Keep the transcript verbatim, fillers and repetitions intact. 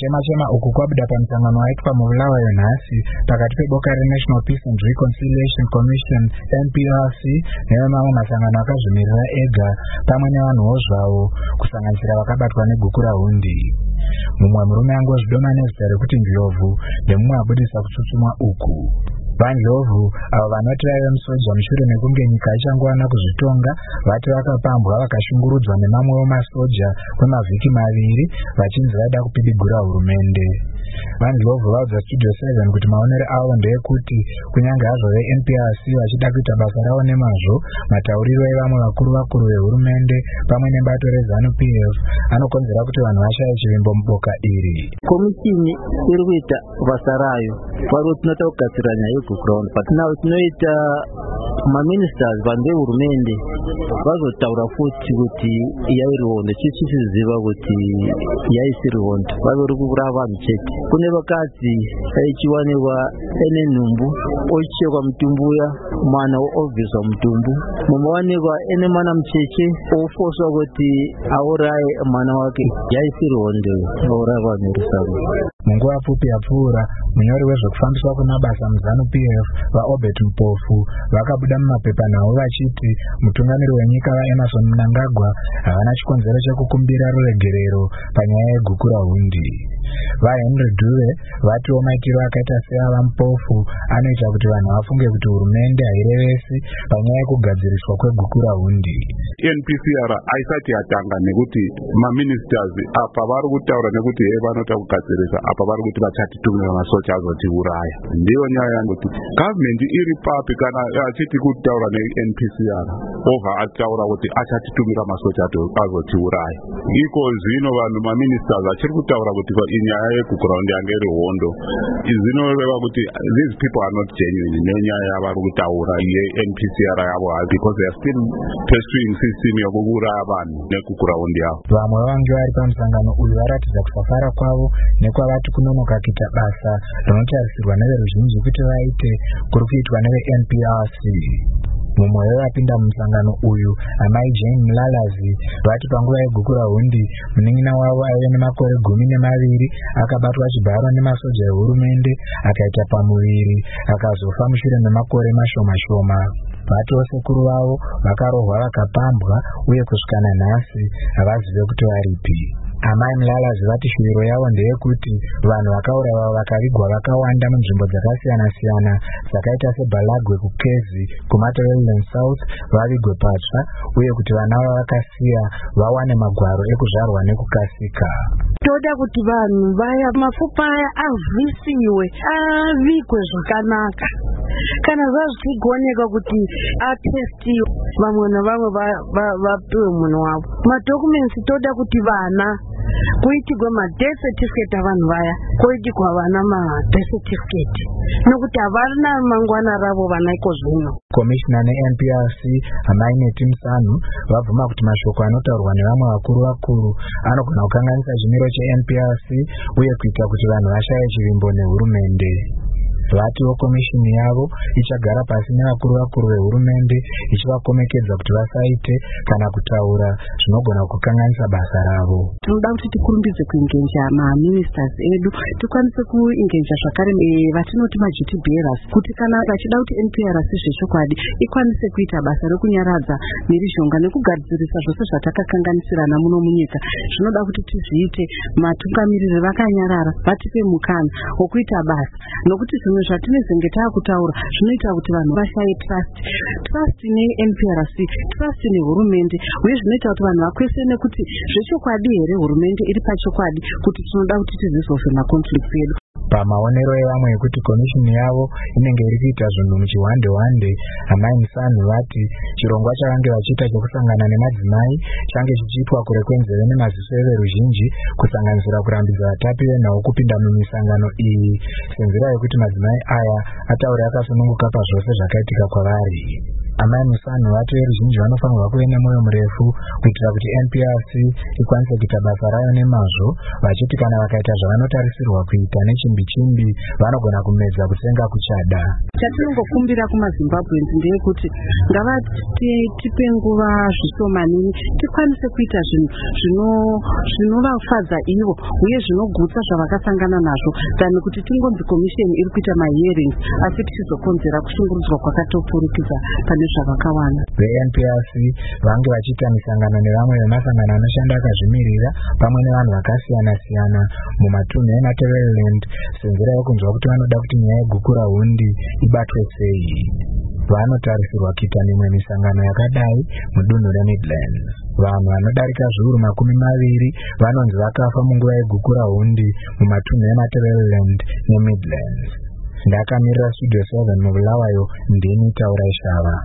Kuchema chema uku kwabuda pamusangano waitwa muBulawayo nhasi pakati peboka reNational Peace and Reconciliation Commission N P R C nevamwe masangano akazvimirira ega pamwe nevanhuwo zvavo kusanganisira vakabatwa negukura hundi. Mumwe murume angozvidoma nezita rekuti Ndlovu ndemumwe abudisa kutsutsumwa uku. VaNdlovu avo vanoti vaive musoja mushure mekunge nyika ichangowana kuzvitonga vati vakapambwa vakashungurudzwa nemamwewo masoja kwemavhiki maviri vachinzi vaida kupidigura hurumende. VaNdlovu vaudza Studio seven kuti maonero avo ndeyekuti kunyange hazvo veN P R C vachida kuita basa ravo nemazvo, matauriro evamwe vakuru vakuru vehurumende pamwe nebato reZANU P F anokonzera kuti vanhu vashaye chivimbo muboka iri. Komishini iri kuita basa rayo pari tinoita kugadzira nyaya yeGukuraundi, patinavo tinoita maministers vange hurumende vazotaura futi kuti yairihondo chichiziva kuti yaisirihondo vaviri kuvura vanhu chete. Kune vakadzi aichiwanikwa ene nhumbu ochichekwa mutumbu uya mwana obviswa mutumbu, mumwe wanikwa ene mwana mucheche ofoswa kuti auraye mwana wake, yaisirihondo auraye vanhu rusaro. Munguva pfupi yapfuura munyori wezvekufambiswa kumabasa muZANU P F vaObert Mpofu vakabuda mumapepanhau vachiti mutungamiri wenyika vaEmmerson Mnangagwa havana chikonzero chekukumbira ruregerero panyaya yegukura hundi. VaHenry Dube vatiwo maitiro akaita seava Mpofu anoita kuti vanhu vafunge kuti hurumende hairevesi panyaya yekugadziriswa kwegukura hundi. N P C R aisati yatanga nekuti maministers apa vari kutaura nekuti he vanota kugadzirisa apa vari kuti vachatitumira masoja azotiuraya. Ndiyo nyaya yanguti government iri papi kana achiti kutaura neN P C R obva ataura kuti achatitumira masoja azotiuraya. Iko zvino vanhu maministers achiri kutaura kuti inyaya yeGukuraundi yange iri hondo. Zvinoreva kuti these people are not genuine nenyaya yavari kutaura yeN P C R yavo because they are still pursuing system yokuuraya vanhu neGukuraundi yavo. Vamwe vange vari pamusangano uyu varatidza kusafara kwavo nekwavati kunonoka kuita basa rinotarisirwa neveruzhinji kuti vaite kuri kuitwa neveN P R C. Mumwe wevapinda mumusangano uyu amai Jane Mlalazi vati panguva yegukura hundi munin'ina wavo aive nemakore gumi nemaviri akabatwa chibharo nemasoja ehurumende akaita pamuviri akazofa mushure memakore mashoma shoma. Vatiwo sekuru vavo vakarohwa vakapambwa uye kusvikana nhasi havazive kuti varipi. Amai Mlalazi vati shuviro yavo ndeyekuti vanhu vakaurayiwa vakavigwa vakawanda munzvimbo dzakasiyana siyana dzakaita seBalagwe kuKezi kuMatabeleland South vavigwe patsva uye kuti vana vavakasiya vawane magwaro ekuzvarwa nekukasika. Toda kuti vanhu vaya mapfupa aya avhisiwe avigwe zvakanaka. Kana zvazvigoneka kuti atestiwe vamwe navamwe vapiwe munhu wavo. Madhokumensi toda kuti vana kuitigwe madeath certificate avanhu vaya koitigwa vana madeath certificate nokuti havarina mangwana ravo vana iko zvino. Komishina neN P R C amai Neti Musanu vabvuma kuti mashoko anotaurwa nevamwe vakuru vakuru anogona kukanganisa chimiro cheN P R C uye kuita kuti vanhu vashaye chivimbo nehurumende. Vatiwo komishini yavo ichagara pasi nevakuru vakuru vehurumende ichivakomekedza kuti vasaite kana kutaura zvinogona kukanganisa basa ravo. Tinoda kuti tikurumbidze kuingenja maministers edu, tikwanise kuingenja zvakare vatinoti maduty bearers kuti kana vachida kuti N P R C zvechokwadi ikwanise kuita basa rekunyaradza mhirizhonga nekugadzirisa zvose zvatakakanganisirana muno munyika. Zvinoda kuti tizviite matungamiriri vakanyarara vatipe mukana wokuita basa nokuti zvimwe zvatinezenge taakutaura zvinoita kuti vanhu vashaye trust trust neN P R C, trust nehurumende, uye zvinoita kuti vanhu vakwesene kuti zvechokwadi here hurumende iri pachokwadi kuti tinoda kuti tizvisolve makonflicts edu. Pamaonero evamwe ekuti komishini yavo inenge iri kuita zvinhu muchihwande hwande, amai Musanu vati chirongwa chavange vachiita chekusangana nemadzimai change chichiitwa kure kwenzeve nemaziso everuzhinji kusanganisira kurambidza vatapi venhau kupinda mumisangano iyi senzira yekuti madzimai aya ataure akasununguka pazvose zvakaitika kwavari. amai musanu vato veruzhinji vanofanirwa kuve nemoyo murefu kuitira kuti N P R C ikwanise kuita basa rayo nemazvo, vachiti kana vakaita zvavanotarisirwa kuita nechimbi chimbi vanogona kumedza kutsenga kuchada. Chatinongokumbira kumaZimbabweans ndeyekuti ngavatipe nguva zvishomanini tikwanise kuita zvinhu zvinovafadza ivo uye zvinogutsa zvavakasangana nazvo tani kuti tingonzi komisheni iri kuita mahearings asi tichizokonzera kushungurudzwa kwakatopfurikidza pane zvavakawana. Ve-N P R C vange vachiita misangano nevamwe vemasangano anoshanda akazvimirira pamwe nevanhu vakasiyana-siyana mumatunhu eMatabeleland senzira yokunzwa kuti vanoda kuti nyaya yegukura hundi ibatwe sei. Vanotarisirwa kuita mimwe misangano yakadai mudunhu reMidlands. Vanhu vanodarika zviuru makumi maviri vanonzi vakafa munguva yegukura hundi mumatunhu eMatabeleland neMidlands. Ndakamirira Studio seven mubulawayo ndini Taurai Shava.